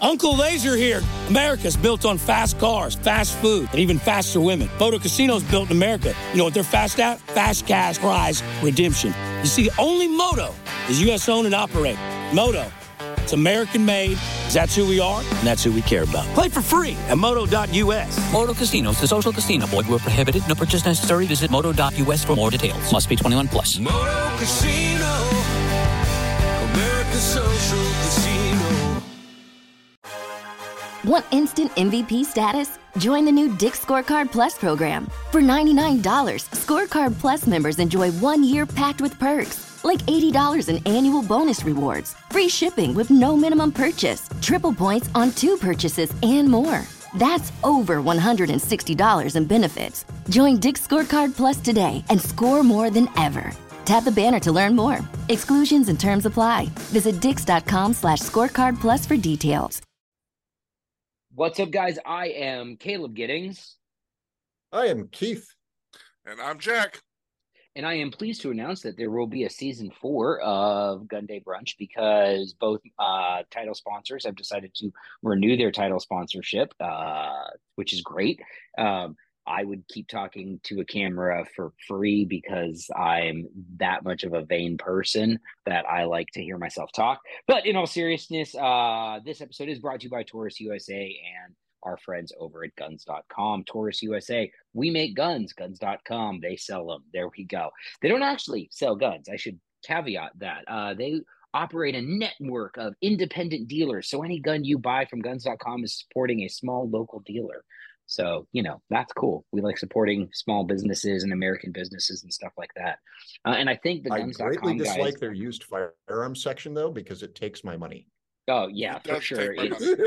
Uncle Laser here. America's built on fast cars, fast food, and even faster women. Moto Casino's built in America. You know what they're fast at? Fast cash prize redemption. You see, only Moto is U.S. owned and operated. Moto, it's American made. That's who we are, and that's who we care about. Play for free at moto.us. Moto Casinos, the social casino. Void where prohibited. No purchase necessary. Visit moto.us for more details. Must be 21 plus. Moto Casino, America's social casino. Want instant MVP status? Join the new Dick's Scorecard Plus program. For $99, Scorecard Plus members enjoy 1 year packed with perks, like $80 in annual bonus rewards, free shipping with no minimum purchase, triple points on 2 purchases, and more. That's over $160 in benefits. Join Dick's Scorecard Plus today and score more than ever. Tap the banner to learn more. Exclusions and terms apply. Visit dix.com/scorecard plus for details. What's up, guys? I am Caleb Giddings. I am Keith. And I'm Jack. And I am pleased to announce that there will be a season 4 of Gun Day Brunch because both title sponsors have decided to renew their title sponsorship, which is great. I would keep talking to a camera for free because I'm that much of a vain person that I like to hear myself talk. But in all seriousness, this episode is brought to you by Taurus USA and our friends over at guns.com. Taurus USA, we make guns. Guns.com, they sell them. There we go. They don't actually sell guns. I should caveat that. They operate a network of independent dealers. So any gun you buy from guns.com is supporting a small local dealer. So, you know, that's cool. We like supporting small businesses and American businesses and stuff like that. And I think the guns.com guys... I greatly dislike their used firearms section, though, because it takes my money. Oh, yeah, for sure.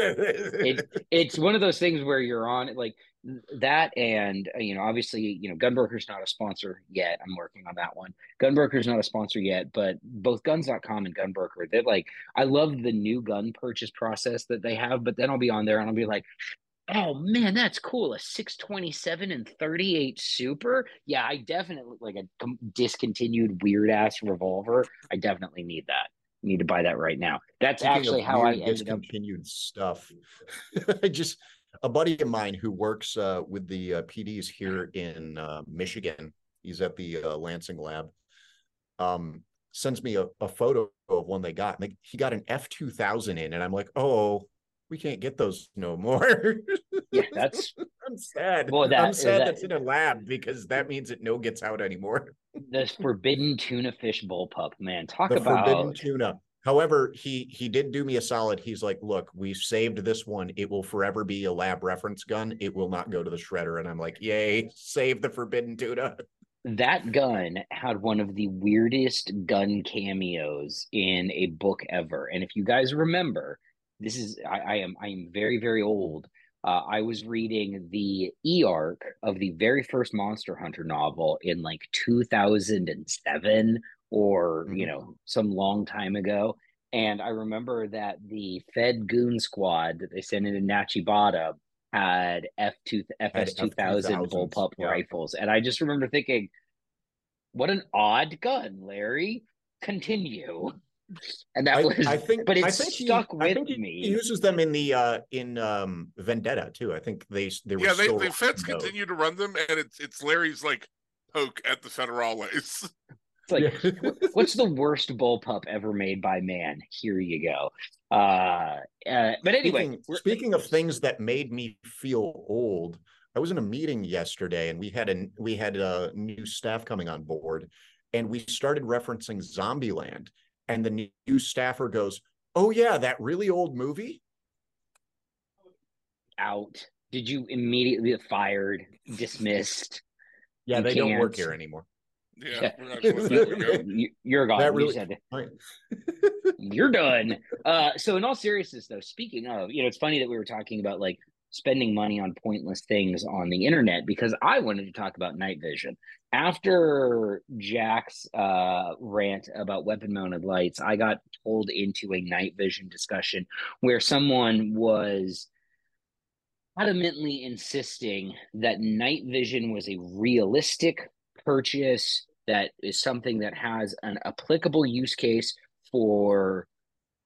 It's one of those things where you're on like that. And, you know, obviously, you know, Gunbroker's not a sponsor yet. I'm working on that one. Gunbroker's not a sponsor yet, but both guns.com and Gunbroker, they're like, I love the new gun purchase process that they have, but then I'll be on there and I'll be like, oh man, that's cool. A 627 and 38 Super. Yeah, I definitely like a discontinued weird ass revolver. I definitely need that. Need to buy that right now. That's Speaking actually how I ended discontinued stuff. A buddy of mine who works with the PDs here in Michigan. He's at the Lansing lab. Sends me a photo of one they got. He got an F2000 in, and I'm like, oh, we can't get those no more. Yeah, that's. I'm sad. Well, I'm sad that's in a lab because that means it no gets out anymore. The forbidden tuna fish bullpup, man. Talk the about forbidden tuna. However, he did do me a solid. He's like, look, we saved this one. It will forever be a lab reference gun. It will not go to the shredder. And I'm like, yay, save the forbidden tuna. That gun had one of the weirdest gun cameos in a book ever. And if you guys remember, this is I am very, very old. I was reading the e-arc of the very first Monster Hunter novel in like 2007 or, you know, some long time ago. And I remember that the Fed Goon Squad that they sent into Nachibata had FS2000 bullpup rifles. And I just remember thinking, what an odd gun, Larry. Continue. And that stuck with me. He uses them in the Vendetta too. I think they were the Feds continue to run them, and it's Larry's like poke at the Federales. It's like, what's the worst bullpup ever made by man? Here you go. But anyway, speaking of things that made me feel old, I was in a meeting yesterday, and we had a new staff coming on board, and we started referencing Zombieland. And the new staffer goes, oh, yeah, that really old movie? Out. Did you immediately get fired, dismissed? Yeah, they don't work here anymore. Yeah. You're gone. That really, you're done. So in all seriousness, though, speaking of, you know, it's funny that we were talking about like spending money on pointless things on the internet because I wanted to talk about night vision. After Jack's rant about weapon-mounted lights, I got pulled into a night vision discussion where someone was adamantly insisting that night vision was a realistic purchase, that is something that has an applicable use case for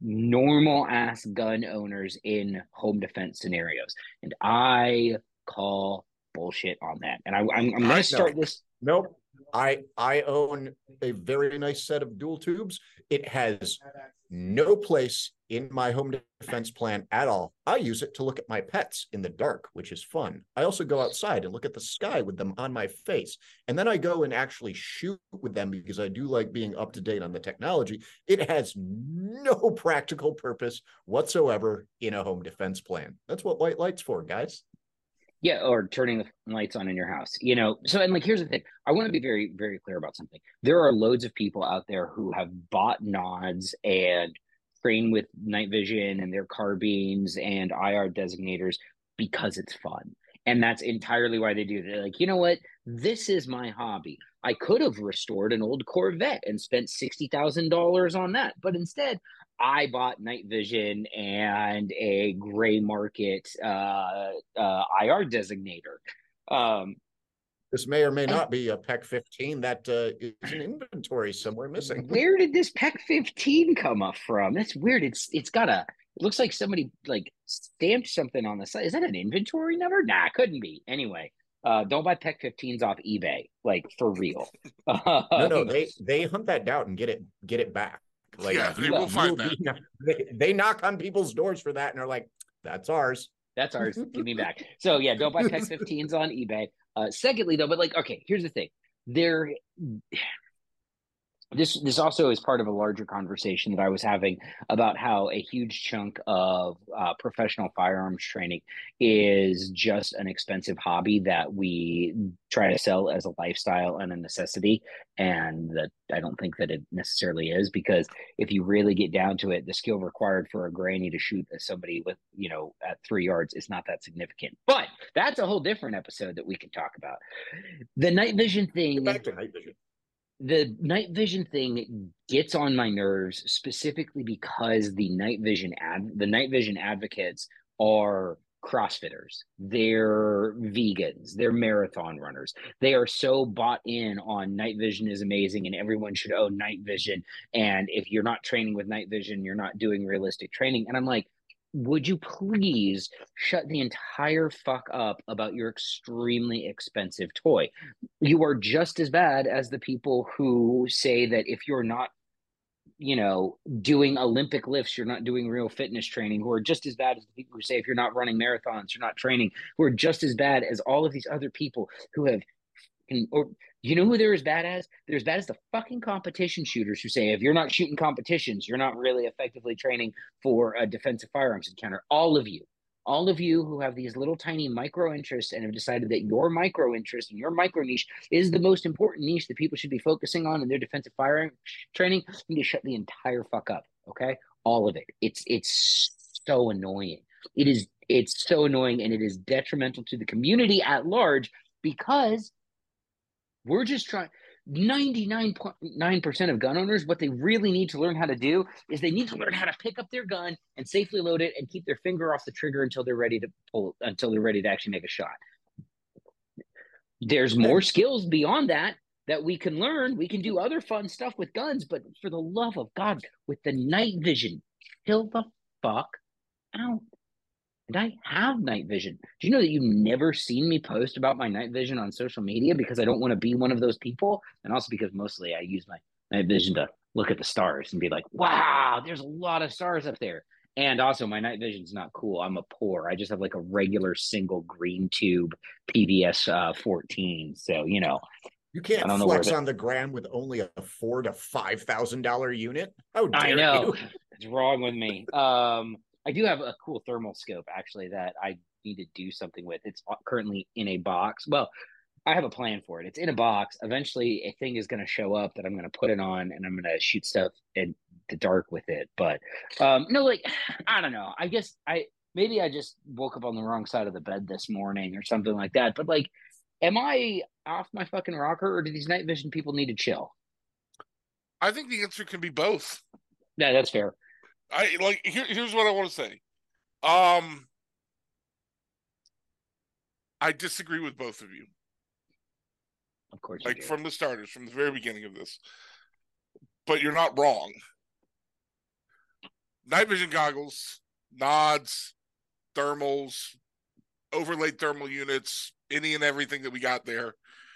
normal ass gun owners in home defense scenarios. And I call bullshit on that. And I'm going to start this. Nope. I own a very nice set of dual tubes. It has no place in my home defense plan at all. I use it to look at my pets in the dark, which is fun. I also go outside and look at the sky with them on my face. And then I go and actually shoot with them because I do like being up to date on the technology. It has no practical purpose whatsoever in a home defense plan. That's what white light's for, guys. Yeah, or turning the lights on in your house, So, and like, here's the thing. I want to be very, very clear about something. There are loads of people out there who have bought nods and train with night vision and their carbines and IR designators because it's fun. And that's entirely why they do it. They're like, you know what? This is my hobby. I could have restored an old Corvette and spent $60,000 on that. But instead, I bought night vision and a gray market IR designator. This may or may not be a PEC 15 that is in inventory somewhere missing. Where did this PEC 15 come up from? That's weird. It's got it looks like somebody like stamped something on the side. Is that an inventory number? Nah, it couldn't be. Anyway, don't buy PEC 15s off eBay, like for real. No, they hunt that down and get it back. Like, yeah, they will find that. They knock on people's doors for that and are like, that's ours. That's ours. Give me back. So yeah, don't buy PEC 15s on eBay. Secondly, though, but like, okay, here's the thing. This also is part of a larger conversation that I was having about how a huge chunk of professional firearms training is just an expensive hobby that we try to sell as a lifestyle and a necessity. And that I don't think that it necessarily is, because if you really get down to it, the skill required for a granny to shoot somebody with, at 3 yards is not that significant. But that's a whole different episode that we can talk about. The night vision thing. Get back to night vision. The night vision thing gets on my nerves specifically because the night vision advocates are CrossFitters. They're vegans. They're marathon runners. They are so bought in on night vision is amazing and everyone should own night vision. And if you're not training with night vision, you're not doing realistic training. And I'm like, would you please shut the entire fuck up about your extremely expensive toy? You are just as bad as the people who say that if you're not, doing Olympic lifts, you're not doing real fitness training, who are just as bad as the people who say if you're not running marathons, you're not training, who are just as bad as all of these other people who have, or you know who they're as bad as? They're as bad as the fucking competition shooters who say if you're not shooting competitions, you're not really effectively training for a defensive firearms encounter. All of you who have these little tiny micro interests and have decided that your micro interest and your micro niche is the most important niche that people should be focusing on in their defensive firearm training, you need to shut the entire fuck up. Okay, all of it. It's so annoying. It's so annoying, and it is detrimental to the community at large because we're just trying. 99.9% of gun owners, what they really need to learn how to do is they need to learn how to pick up their gun and safely load it and keep their finger off the trigger until they're ready to actually make a shot. There's more skills beyond that we can learn. We can do other fun stuff with guns, but for the love of God, with the night vision, chill the fuck out. And I have night vision. Do you know that you've never seen me post about my night vision on social media because I don't want to be one of those people? And also because mostly I use my night vision to look at the stars and be like, wow, there's a lot of stars up there. And also my night vision's not cool. I'm a poor. I just have like a regular single green tube PVS 14. So, you can't flex on the gram with only a $4,000 to $5,000 unit. How dare I know. you? It's wrong with me. I do have a cool thermal scope, actually, that I need to do something with. It's currently in a box. Well, I have a plan for it. It's in a box. Eventually, a thing is going to show up that I'm going to put it on, and I'm going to shoot stuff in the dark with it. But, no, like, I don't know. I guess maybe I just woke up on the wrong side of the bed this morning or something like that. But, like, am I off my fucking rocker, or do these night vision people need to chill? I think the answer can be both. Yeah, that's fair. Here's what I want to say. I disagree with both of you. Of course, like from the starters, from the very beginning of this. But you're not wrong. night vision goggles, nods, thermals, overlaid thermal units, any and everything that we got there,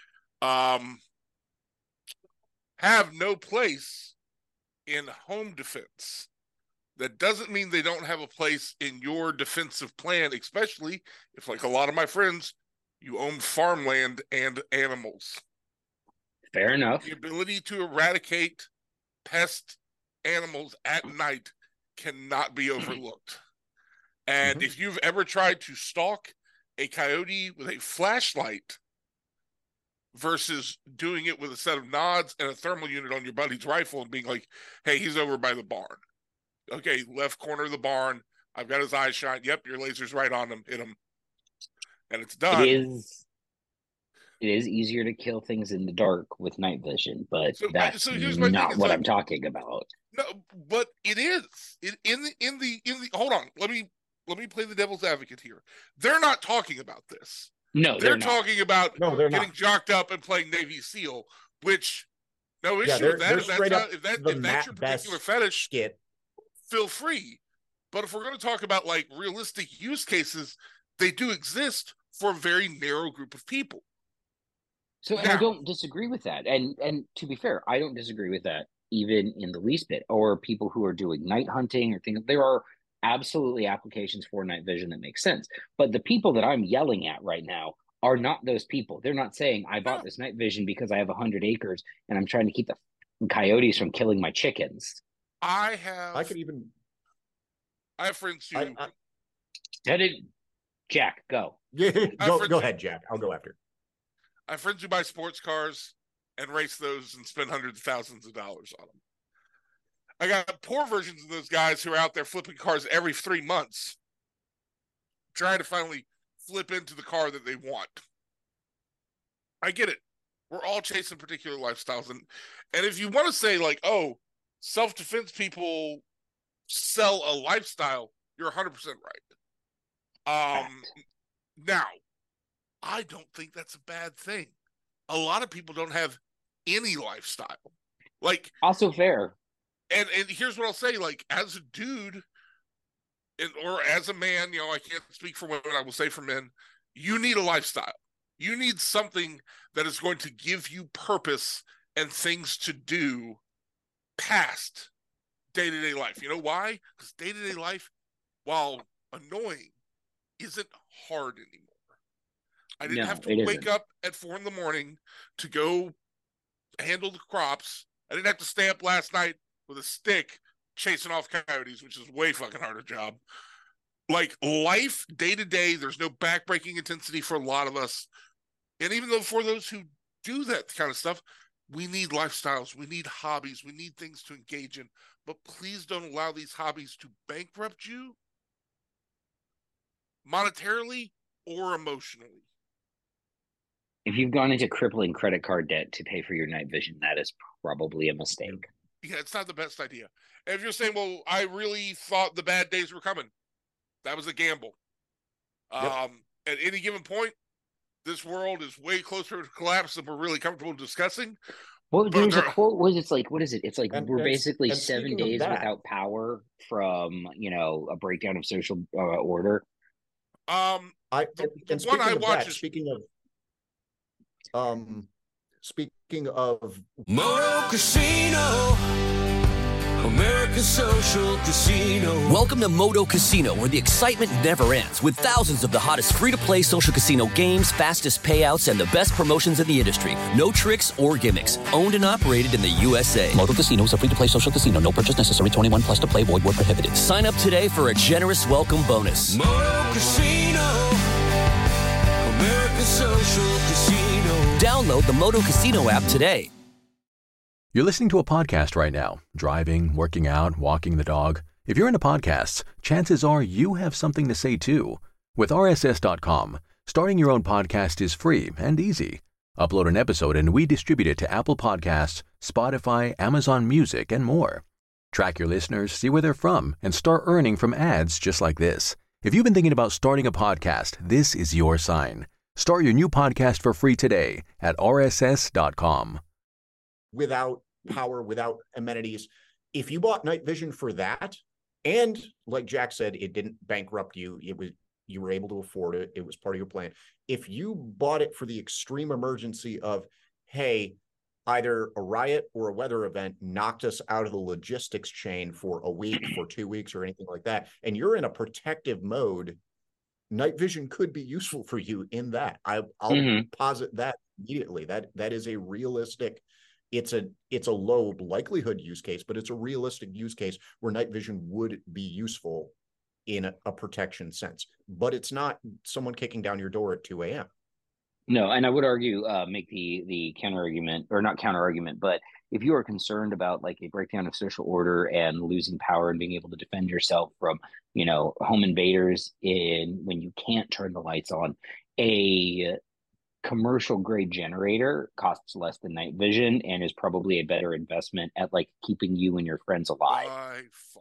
have no place in home defense. That doesn't mean they don't have a place in your defensive plan, especially if, like a lot of my friends, you own farmland and animals. Fair enough. The ability to eradicate pest animals at night cannot be overlooked. And if you've ever tried to stalk a coyote with a flashlight versus doing it with a set of nods and a thermal unit on your buddy's rifle and being like, hey, he's over by the barn. Okay, left corner of the barn. I've got his eyes shine. Yep, your laser's right on him. Hit him. And it's done. It is easier to kill things in the dark with night vision, but that's here's my not thing. what I'm talking about. No, but it is. In the hold on. Let me play the devil's advocate here. They're not talking about this. No, they're talking about they're getting not. jocked up and playing Navy SEAL, which no issue with that. If that's your particular fetish, skit. Feel free. But if we're going to talk about like realistic use cases, they do exist for a very narrow group of people. So and I don't disagree with that. And to be fair, I don't disagree with that even in the least bit. Or people who are doing night hunting or things. There are absolutely applications for night vision that make sense. But the people that I'm yelling at right now are not those people. They're not saying, I bought this night vision because I have 100 acres and I'm trying to keep the coyotes from killing my chickens. I have friends who Jack, go. Yeah, go ahead, Jack. I'll go after. I have friends who buy sports cars and race those and spend hundreds of thousands of dollars on them. I got poor versions of those guys who are out there flipping cars every 3 months, trying to finally flip into the car that they want. I get it. We're all chasing particular lifestyles. And if you want to say like, oh, self-defense people sell a lifestyle, you're 100% right. Now, I don't think that's a bad thing. A lot of people don't have any lifestyle. Like, also fair. And here's what I'll say, like, as a dude or as a man, you know, I can't speak for women, I will say for men, you need a lifestyle. You need something that is going to give you purpose and things to do past day-to-day life. You know why? Because day-to-day life, while annoying, isn't hard anymore. I didn't have to wake up at 4 a.m. to go handle the crops. I didn't have to stay up last night with a stick chasing off coyotes, which is way fucking harder job. Like, life, day-to-day, there's no backbreaking intensity for a lot of us. And even though for those who do that kind of stuff, we need lifestyles, we need hobbies, we need things to engage in. But please don't allow these hobbies to bankrupt you monetarily or emotionally. If you've gone into crippling credit card debt to pay for your night vision, that is probably a mistake. Yeah, it's not the best idea. And if you're saying, well, I really thought the bad days were coming, that was a gamble. Yep. At any given point, this world is way closer to collapse than we're really comfortable discussing. Well, there's a quote. What is it? It's like we're basically 7 days without power from, you know, a breakdown of social order. Speaking of Moto Casino, America's social casino. Welcome to Moto Casino, where the excitement never ends, with thousands of the hottest free-to-play social casino games, fastest payouts, and the best promotions in the industry. No tricks or gimmicks. Owned and operated in the USA. Moto Casino is a free-to-play social casino. No purchase necessary. 21 plus to play. Void where prohibited. Sign up today for a generous welcome bonus. Moto Casino, America's social casino. Download the Moto Casino app today. You're listening to a podcast right now, driving, working out, walking the dog. If you're into podcasts, chances are you have something to say too. With RSS.com, starting your own podcast is free and easy. Upload an episode and we distribute it to Apple Podcasts, Spotify, Amazon Music, and more. Track your listeners, see where they're from, and start earning from ads just like this. If you've been thinking about starting a podcast, this is your sign. Start your new podcast for free today at RSS.com. Without power, without amenities. If you bought night vision for that And like Jack said, it didn't bankrupt you. You were able to afford it. It was part of your plan. If you bought it for the extreme emergency of, hey, either a riot or a weather event knocked us out of the logistics chain for a week, for 2 weeks, or anything like that, and you're in a protective mode, night vision could be useful for you in that. I'll posit that immediately. That is a realistic. It's a low likelihood use case, but it's a realistic use case where night vision would be useful in a protection sense. But it's not someone kicking down your door at 2 a.m. No, and I would argue, make the counter argument, or not counter argument, but if you are concerned about like a breakdown of social order and losing power and being able to defend yourself from, home invaders when you can't turn the lights on, a commercial grade generator costs less than night vision and is probably a better investment at like keeping you and your friends alive. By far.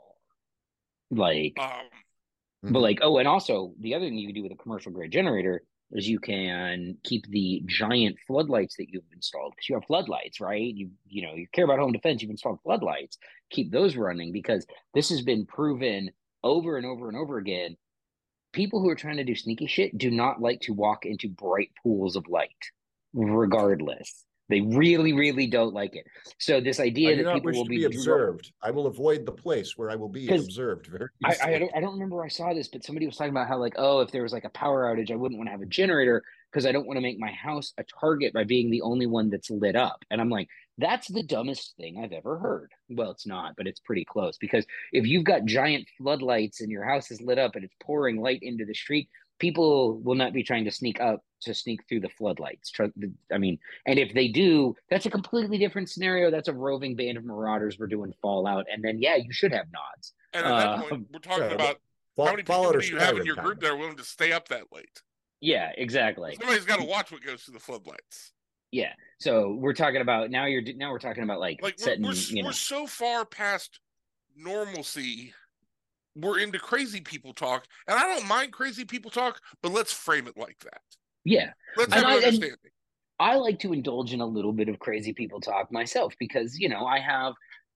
Like, but like, oh, and also the other thing you can do with a commercial grade generator is you can keep the giant floodlights that you've installed, because you have floodlights, right? You care about home defense, you've installed floodlights, keep those running, because this has been proven over and over and over again. People who are trying to do sneaky shit do not like to walk into bright pools of light, regardless. They really, really don't like it. So this idea that people will be observed, I will avoid the place where I will be observed. Very I don't remember where I saw this, but somebody was talking about how, like, oh, if there was like a power outage, I wouldn't want to have a generator because I don't want to make my house a target by being the only one that's lit up. And I'm like, that's the dumbest thing I've ever heard. Well, it's not, but it's pretty close, because if you've got giant floodlights and your house is lit up and it's pouring light into the street, people will not be trying to sneak through the floodlights. I mean, and if they do, that's a completely different scenario. That's a roving band of marauders. We're doing Fallout, and then you should have nods. And at that point, we're talking about how many people do you have in your group that are willing to stay up that late? Yeah, exactly. Somebody's got to watch what goes through the floodlights. Yeah, so we're talking about now we're talking about like setting, we're so far past normalcy. We're into crazy people talk, and I don't mind crazy people talk, but let's frame it like that. Yeah, let's have an understanding. I like to indulge in a little bit of crazy people talk myself, because I have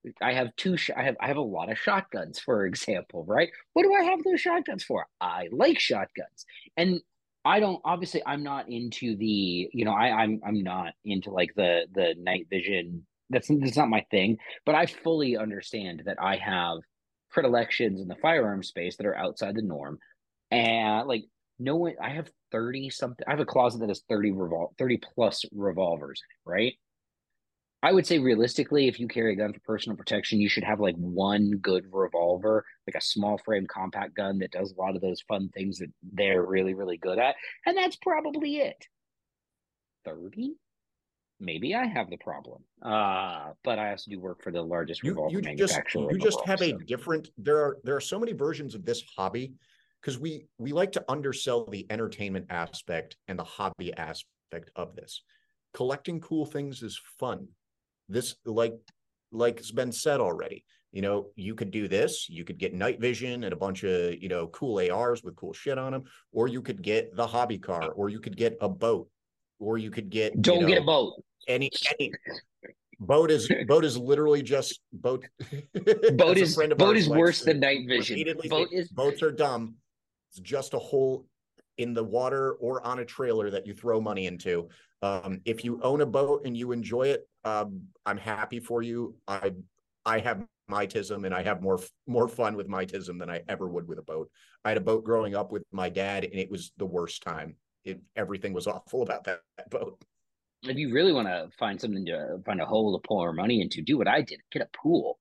a lot of shotguns, for example, right? What do I have those shotguns for? I like shotguns, and I'm not into the, I'm not into like the night vision. That's not my thing, but I fully understand that I have predilections in the firearm space that are outside the norm. And like, no one, I have 30 something, I have a closet that has 30 plus revolvers, right? I would say realistically, if you carry a gun for personal protection, you should have like one good revolver, like a small frame compact gun that does a lot of those fun things that they're really, really good at. And that's probably it. 30? Maybe I have the problem. But I also do work for the largest revolver manufacturer. You just have a different, there are so many versions of this hobby, because we like to undersell the entertainment aspect and the hobby aspect of this. Collecting cool things is fun. This, like it's been said already, you could do this, you could get night vision and a bunch of, cool ARs with cool shit on them, or you could get the hobby car, or you could get a boat, or you could get, get a boat. Any boat is literally just boat. Boat is worse than night vision. Boats are dumb. It's just a hole in the water or on a trailer that you throw money into. If you own a boat and you enjoy it, I'm happy for you. I have mightism, and I have more fun with mightism than I ever would with a boat. I had a boat growing up with my dad, and it was the worst time. Everything was awful about that boat. If you really want to find a hole to pour money into, do what I did: get a pool,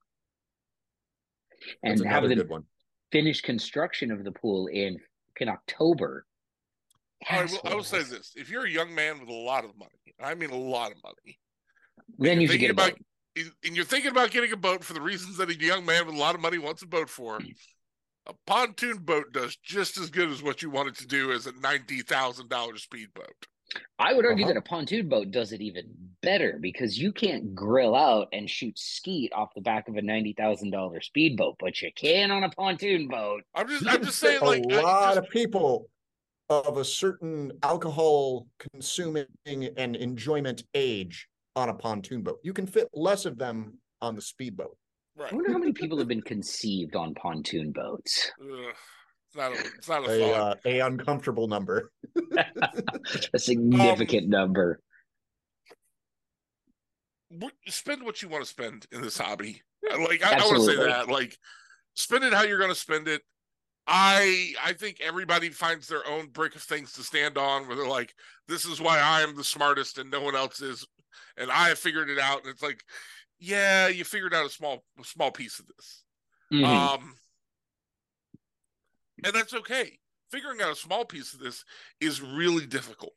and have the finished construction of the pool in October. I will say this: if you're a young man with a lot of money, I mean a lot of money, then you should get a boat. And you're thinking about getting a boat for the reasons that a young man with a lot of money wants a boat for. A pontoon boat does just as good as what you want it to do as a $90,000 speedboat. I would argue that a pontoon boat does it even better, because you can't grill out and shoot skeet off the back of a $90,000 speedboat, but you can on a pontoon boat. I'm just saying, like, a lot of people of a certain alcohol consuming and enjoyment age on a pontoon boat. You can fit less of them on the speedboat. I wonder how many people have been conceived on pontoon boats. Ugh, it's not a thought. A uncomfortable number. A significant number. Spend what you want to spend in this hobby. Like I want to say that. Like, spend it how you're going to spend it. I think everybody finds their own brick of things to stand on, where they're like, "This is why I am the smartest and no one else is, and I have figured it out." And it's like, yeah, you figured out a small piece of this, and that's okay. Figuring out a small piece of this is really difficult.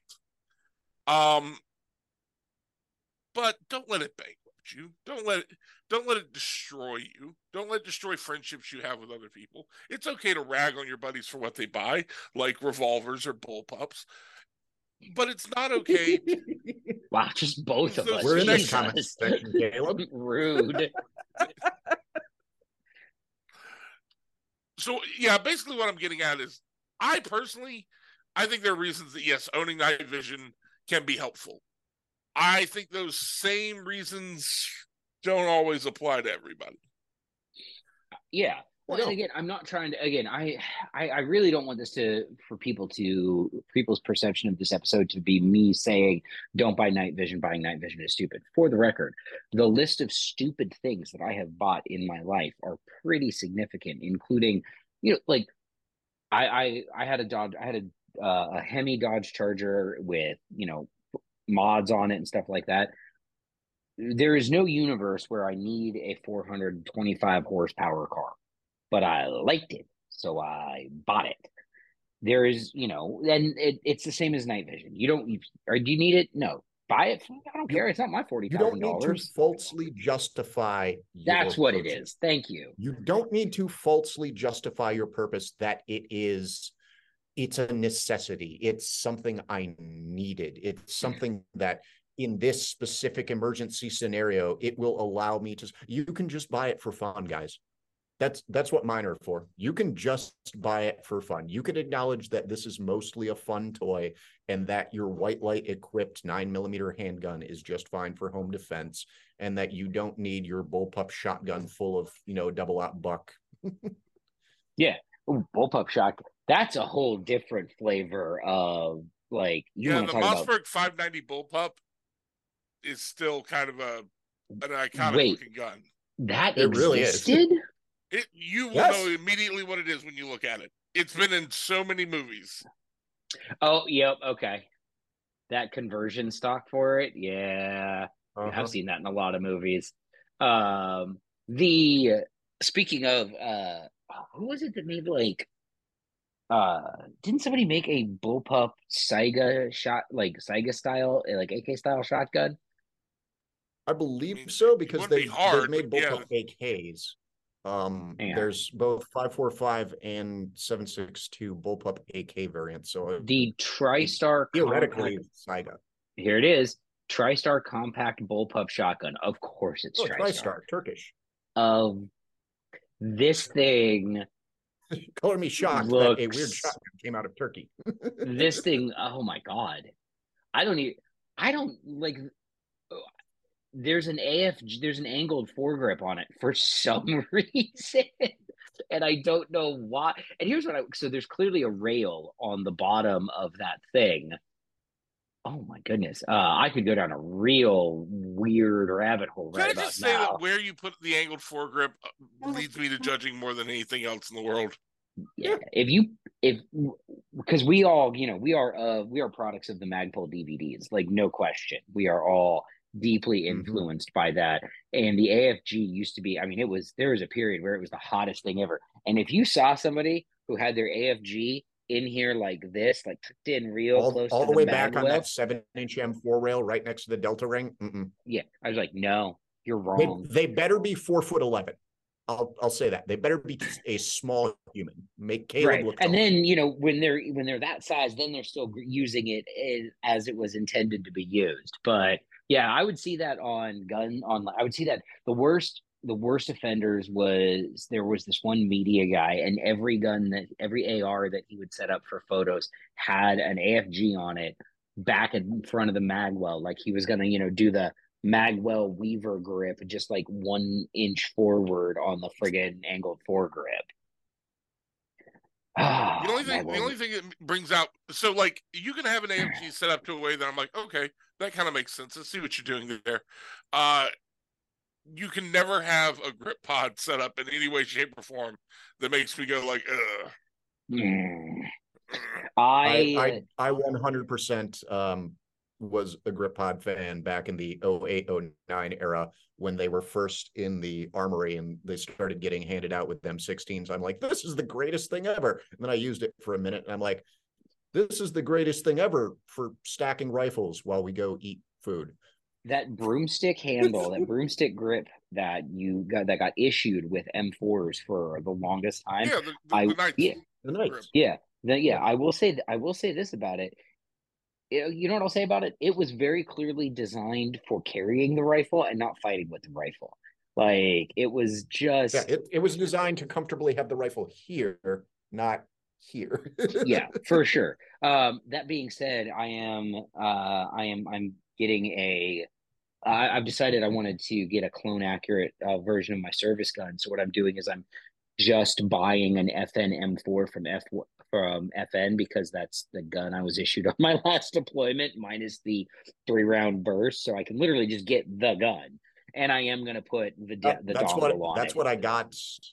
But don't let it bankrupt you. Don't let it destroy you. Don't let it destroy friendships you have with other people. It's okay to rag on your buddies for what they buy, like revolvers or bullpups. But it's not okay. Wow, just both of us. We're in that comment section, Caleb. Rude. So, yeah, basically what I'm getting at is, I think there are reasons that, yes, owning night vision can be helpful. I think those same reasons don't always apply to everybody. Yeah. Well, and again, I'm not trying to. Again, I really don't want this for people's perception of this episode to be me saying, "Don't buy night vision. Buying night vision is stupid." For the record, the list of stupid things that I have bought in my life are pretty significant, including, like I had a Hemi Dodge Charger with mods on it and stuff like that. There is no universe where I need a 425 horsepower car, but I liked it, so I bought it. There is, and it's the same as night vision. Do you need it? No. Buy it. I don't care. It's not my $40,000. You don't need to falsely justify. That's what it is. Thank you. You don't need to falsely justify your purpose that it's a necessity. It's something I needed. It's something that in this specific emergency scenario, it will allow me to. You can just buy it for fun, guys. That's what mine are for. You can just buy it for fun. You can acknowledge that this is mostly a fun toy and that your white light equipped 9mm handgun is just fine for home defense, and that you don't need your bullpup shotgun full of, double out buck. Yeah. Ooh, bullpup shotgun. That's a whole different flavor of, like, the Mossberg 590 bullpup is still kind of an iconic looking gun. That it existed? Really is. You will know immediately what it is when you look at it. It's been in so many movies. Oh, yep, okay. That conversion stock for it, yeah. I've seen that in a lot of movies. Speaking of, who was it that made, like, didn't somebody make a bullpup Saiga style, like AK style shotgun? I believe so, because they've made bullpup AKs. There's both 5.45 and 7.62 bullpup AK variants. So the TriStar theoretically Saiga. Here it is. TriStar compact bullpup shotgun. Of course it's TriStar. Turkish. This thing color me shocked that a weird shotgun came out of Turkey. This thing, oh my God. I don't like. There's an angled foregrip on it for some reason, and I don't know why. And here's so there's clearly a rail on the bottom of that thing. Oh my goodness. I could go down a real weird rabbit hole right about now. Can I just say that where you put the angled foregrip leads me to judging more than anything else in the world? Yeah, because we all, we are products of the Magpul DVDs, like, no question. We are all deeply influenced by that. And the AFG used to be, there was a period where it was the hottest thing ever. And if you saw somebody who had their AFG in here like this, like tucked in real close all to the way back on that 7-inch M4 rail right next to the Delta ring. Yeah, I was like, no, you're wrong. They better be 4'11". I'll say that they better be a small human. Make Caleb look tall. And then when they're that size, then they're still using it as it was intended to be used. But yeah, I would see that I would see that the worst offenders there was this one media guy, and every AR that he would set up for photos had an AFG on it back in front of the magwell, like he was gonna do the Magwell Weaver grip, just like 1 inch forward on the friggin' angled foregrip. The only thing it brings out, so like you can have an AMG set up to a way that I'm like, okay, that kind of makes sense. Let's see what you're doing there. You can never have a grip pod set up in any way, shape, or form that makes me go like, I 100% was a grip pod fan back in the 08-09 era when they were first in the armory and they started getting handed out with M16s. I'm like, this is the greatest thing ever. And then I used it for a minute and I'm like, this is the greatest thing ever for stacking rifles while we go eat food. That broomstick handle, that broomstick grip that got issued with M4s for the longest time. Yeah, the Knights. I will say this about it. You know what I'll say about it? It was very clearly designed for carrying the rifle and not fighting with the rifle. Like it was just it was designed to comfortably have the rifle here, not here. Yeah, for sure. That being said, I'm getting I've decided I wanted to get a clone accurate version of my service gun. So what I'm doing is I'm just buying an FN M4 from FN because that's the gun I was issued on my last deployment, minus the 3-round burst. So I can literally just get the gun, and I am going to put the dongle on. That's what I got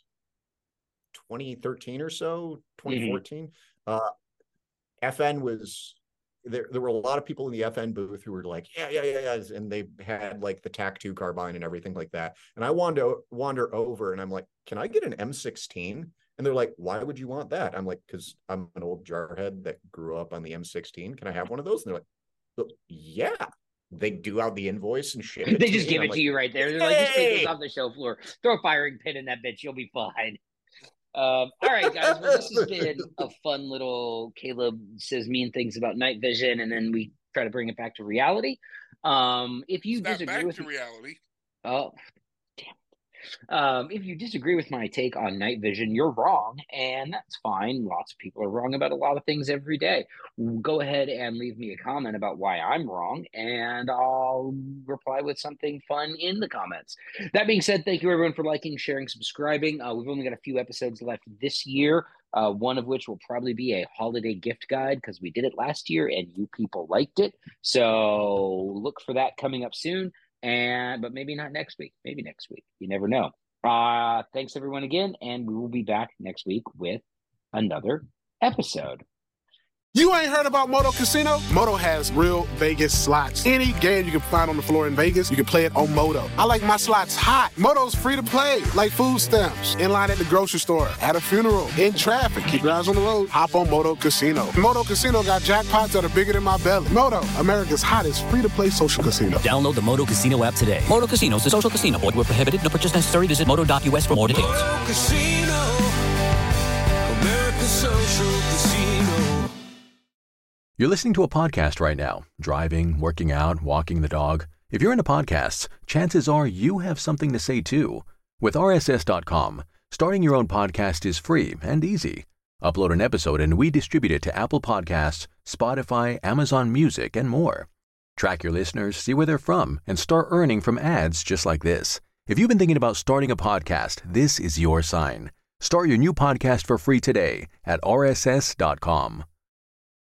2013 or so, 2014. FN was there were a lot of people in the FN booth who were like, yeah, and they had like the TAC-2 carbine and everything like that. And I wanted to wander over and I'm like, can I get an M16? And they're like, why would you want that? I'm like, because I'm an old jarhead that grew up on the M16. Can I have one of those? And they're like, yeah. They do out the invoice and shit. They just give it to you right there. They're like, just take this off the show floor. Throw a firing pin in that bitch. You'll be fine. All right, guys. Well, this has been a fun little Caleb says mean things about night vision, and then we try to bring it back to reality. If you disagree with reality, oh damn! If you disagree with my take on night vision, you're wrong, and that's fine. Lots of people are wrong about a lot of things every day. Go ahead and leave me a comment about why I'm wrong, and I'll reply with something fun in the comments. That being said, thank you everyone for liking, sharing, subscribing. We've only got a few episodes left this year, one of which will probably be a holiday gift guide because we did it last year and you people liked it. So look for that coming up soon. But maybe not next week. Maybe next week. You never know. Thanks everyone again, and we will be back next week with another episode. You ain't heard about Moto Casino? Moto has real Vegas slots. Any game you can find on the floor in Vegas, you can play it on Moto. I like my slots hot. Moto's free to play, like food stamps. In line at the grocery store, at a funeral, in traffic. Keep your eyes on the road. Hop on Moto Casino. Moto Casino got jackpots that are bigger than my belly. Moto, America's hottest free-to-play social casino. Download the Moto Casino app today. Moto Casino is a social casino. Void where prohibited. No purchase necessary. Visit moto.us for more details. Moto Casino, America's social casino. You're listening to a podcast right now, driving, working out, walking the dog. If you're into podcasts, chances are you have something to say too. With RSS.com, starting your own podcast is free and easy. Upload an episode and we distribute it to Apple Podcasts, Spotify, Amazon Music, and more. Track your listeners, see where they're from, and start earning from ads just like this. If you've been thinking about starting a podcast, this is your sign. Start your new podcast for free today at RSS.com.